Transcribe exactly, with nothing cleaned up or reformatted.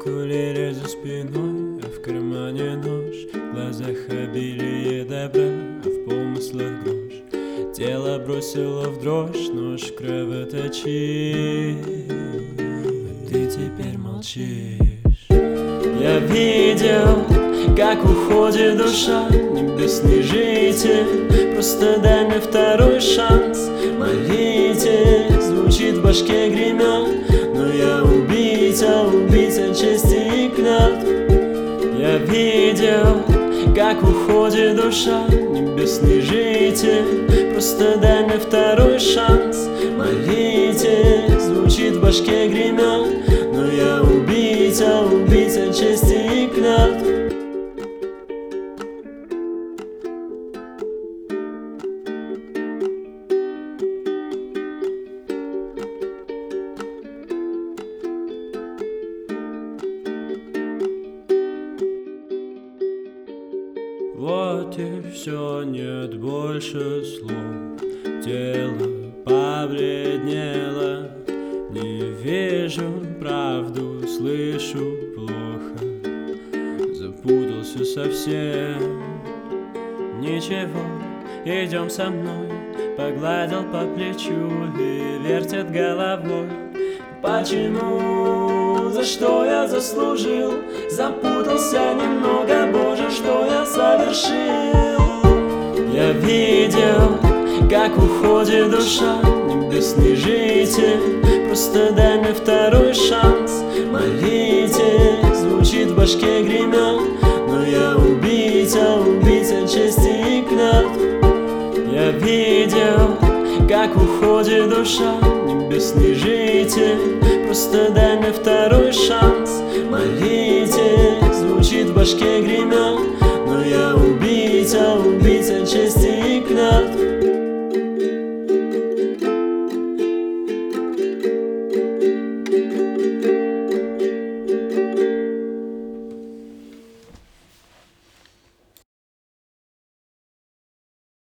укулеле за спиной, а в кармане нож, в глазах обилие добра, а в помыслах грош. Тело бросило в дрожь, нож кровоточит, а ты теперь молчишь. Я видел, как уходит душа, небесный житель, просто дай мне второй шанс. Молитесь, звучит в башке гремя, но я убийца, убийца чести и клятв. Я видел, как уходит душа, небесный житель, просто дай мне второй шанс. Молитесь, звучит в башке гремя, но я убийца, убийца чести и клятв. Вот и все, нет больше слов. Тело побледнело, не вижу правду, слышу плохо. Запутался совсем. Ничего, идем со мной. Погладил по плечу и вертит головой. Почему? За что я заслужил? Запутался немного, Боже, что я совершил? Я видел, как уходит душа, небесный житель, просто дай мне второй шанс. Молитесь, звучит в башке гремя, но я убийца, убийца чести и клятв. Я видел, как уходит душа, небесный житель, просто дай мне второй шанс. Молитесь, звучит в башке гремя,